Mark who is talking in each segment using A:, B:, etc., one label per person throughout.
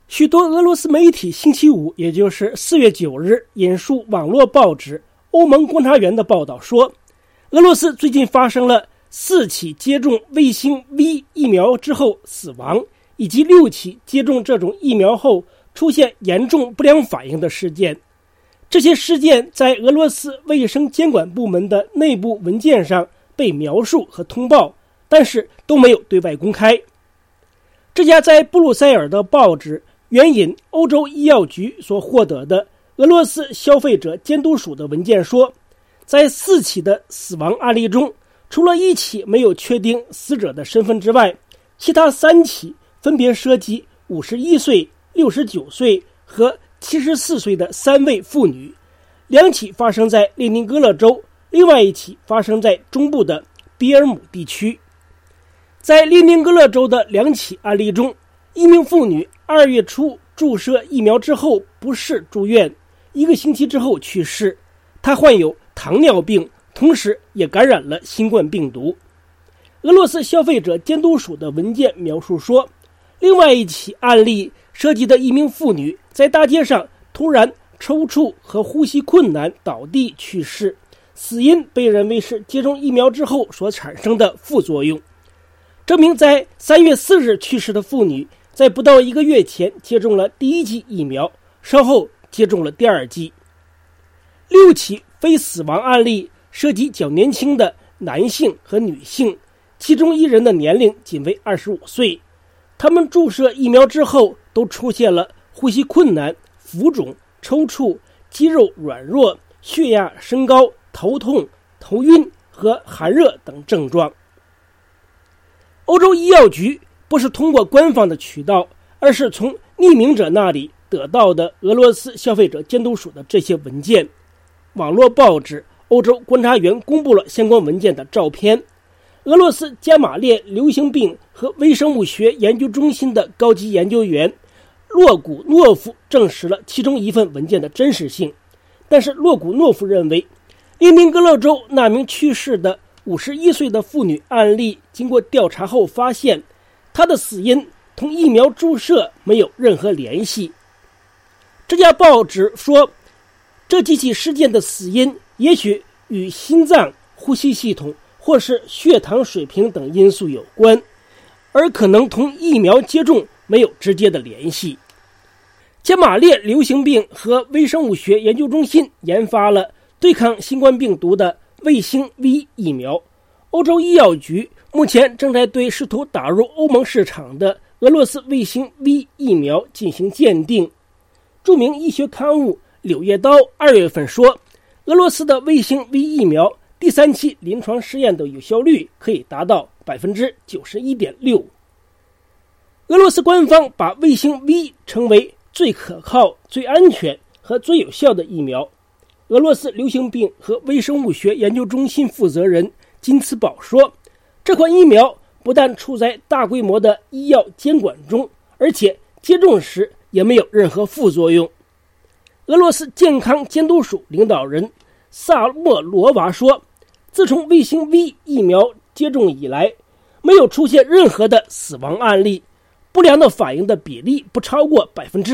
A: 许多俄罗斯媒体星期五，也就是4月9日，引述网络报纸欧盟观察员的报道说，俄罗斯最近发生了4起接种卫星 V 疫苗之后死亡，以及6起接种这种疫苗后出现严重不良反应的事件。这些事件在俄罗斯卫生监管部门的内部文件上被描述和通报，但是都没有对外公开。这家在布鲁塞尔的报纸援引欧洲医药局所获得的俄罗斯消费者监督署的文件说，在4起的死亡案例中，除了1起没有确定死者的身份之外，其他3起分别涉及51岁、69岁和74岁的3位妇女，2起发生在列宁格勒州，另外1起发生在中部的比尔姆地区。在列宁格勒州的2起案例中，一名妇女2月初注射疫苗之后不适住院，1个星期之后去世。她患有糖尿病，同时也感染了新冠病毒。俄罗斯消费者监督署的文件描述说，另外1起案例涉及的一名妇女在大街上突然抽搐和呼吸困难倒地去世，死因被认为是接种疫苗之后所产生的副作用。这名在3月4日去世的妇女在不到1个月前接种了第1剂疫苗，稍后接种了第2剂。6起非死亡案例涉及较年轻的男性和女性，其中1人的年龄仅为25岁。他们注射疫苗之后都出现了呼吸困难、浮肿、抽搐、肌肉软弱、血压升高、头痛、头晕和寒热等症状。欧洲医药局不是通过官方的渠道，而是从匿名者那里得到的俄罗斯消费者监督署的这些文件。网络报纸欧洲观察员公布了相关文件的照片。俄罗斯加马列流行病和微生物学研究中心的高级研究员洛古诺夫证实了其中一份文件的真实性，但是洛古诺夫认为，列宁格勒州那名去世的51岁的妇女案例经过调查后发现，她的死因同疫苗注射没有任何联系。这家报纸说，这几起事件的死因也许与心脏、呼吸系统或是血糖水平等因素有关，而可能同疫苗接种没有直接的联系。加马列流行病和微生物学研究中心研发了对抗新冠病毒的卫星 V 疫苗。欧洲医药局目前正在对试图打入欧盟市场的俄罗斯卫星 V 疫苗进行鉴定。著名医学刊物《柳叶刀》2月份说，俄罗斯的卫星 V 疫苗第3期临床试验的有效率可以达到 91.6%。俄罗斯官方把卫星 V 称为最可靠、最安全和最有效的疫苗。俄罗斯流行病和微生物学研究中心负责人金茨堡说，这款疫苗不但处在大规模的医药监管中，而且接种时也没有任何副作用。俄罗斯健康监督署领导人萨莫罗娃说，自从卫星 V 疫苗接种以来，没有出现任何的死亡案例，不良的反应的比例不超过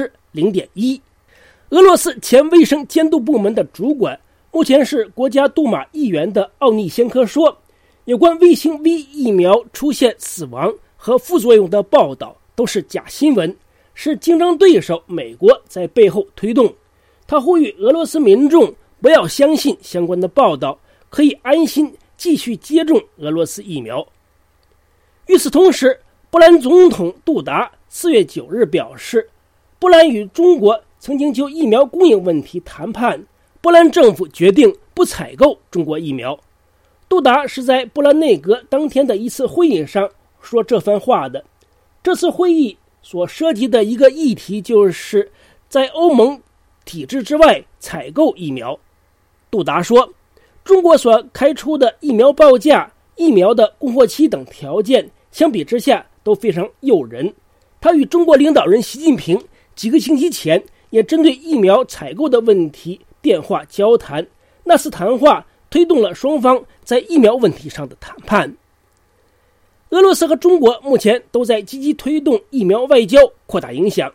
A: 0.1%。俄罗斯前卫生监督部门的主管，目前是国家杜马议员的奥尼先科说，有关卫星 V 疫苗出现死亡和副作用的报道都是假新闻，是竞争对手美国在背后推动。他呼吁俄罗斯民众不要相信相关的报道，可以安心继续接种俄罗斯疫苗。与此同时，波兰总统杜达4月9日表示，波兰与中国曾经就疫苗供应问题谈判，波兰政府决定不采购中国疫苗。杜达是在波兰内阁当天的一次会议上说这番话的。这次会议所涉及的一个议题就是在欧盟体制之外采购疫苗。杜达说，中国所开出的疫苗报价、疫苗的供货期等条件相比之下都非常诱人。他与中国领导人习近平几个星期前也针对疫苗采购的问题电话交谈，那次谈话推动了双方在疫苗问题上的谈判。俄罗斯和中国目前都在积极推动疫苗外交，扩大影响。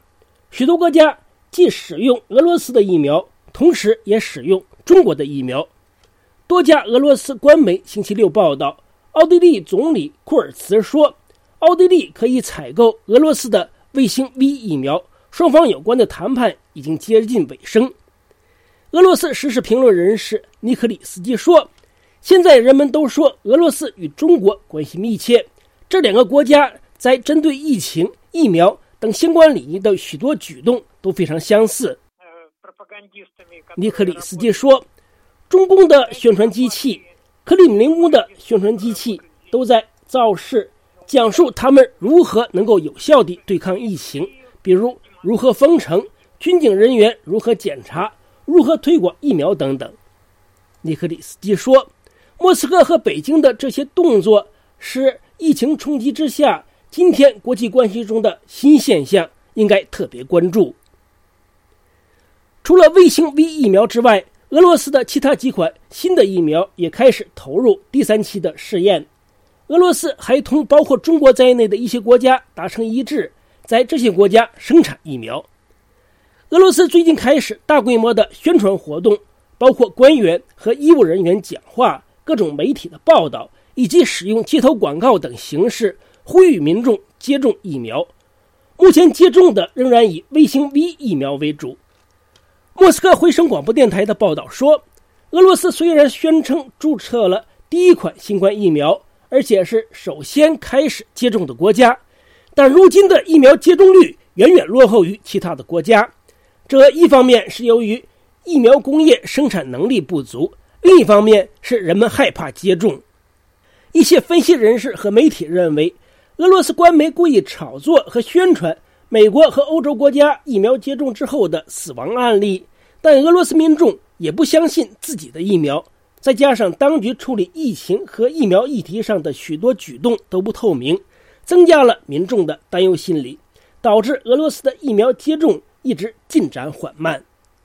A: 许多国家既使用俄罗斯的疫苗，同时也使用中国的疫苗。多家俄罗斯官媒星期六报道，奥地利总理库尔茨说，奥地利可以采购俄罗斯的卫星 V 疫苗，双方有关的谈判已经接近尾声。俄罗斯时事评论人士尼克里斯基说，现在人们都说俄罗斯与中国关系密切，这两个国家在针对疫情、疫苗等相关领域的许多举动都非常相似。尼克里斯基说，中共的宣传机器、克里姆林宫的宣传机器都在造势，讲述他们如何能够有效地对抗疫情，比如如何封城、军警人员如何检查、如何推广疫苗等等。尼克里斯基说，莫斯科和北京的这些动作是疫情冲击之下今天国际关系中的新现象，应该特别关注。除了卫星 V 疫苗之外，俄罗斯的其他几款新的疫苗也开始投入第3期的试验。俄罗斯还同包括中国在内的一些国家达成一致，在这些国家生产疫苗。俄罗斯最近开始大规模的宣传活动，包括官员和医务人员讲话、各种媒体的报道，以及使用街头广告等形式呼吁民众接种疫苗。目前接种的仍然以卫星 V 疫苗为主。莫斯科回声广播电台的报道说，俄罗斯虽然宣称注册了第一款新冠疫苗，而且是首先开始接种的国家，但如今的疫苗接种率远远落后于其他的国家。这一方面是由于疫苗工业生产能力不足，另一方面是人们害怕接种。一些分析人士和媒体认为，俄罗斯官媒故意炒作和宣传美国和欧洲国家疫苗接种之后的死亡案例，但俄罗斯民众也不相信自己的疫苗，再加上当局处理疫情和疫苗议题上的许多举动都不透明，增加了民众的担忧心理，导致俄罗斯的疫苗接种一直进展缓慢。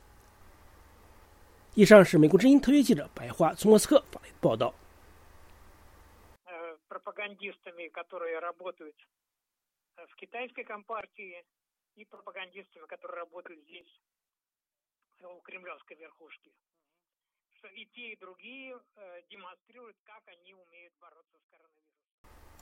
A: 以上是美国之音特约记者白桦从莫斯科发来的报道。
B: пропагандистами, которые работают в китайской компартии, и пропагандистами, которые работают здесь, у кремлевской верхушки. Что и те, и другие демонстрируют, как они умеют бороться с коронавирусом.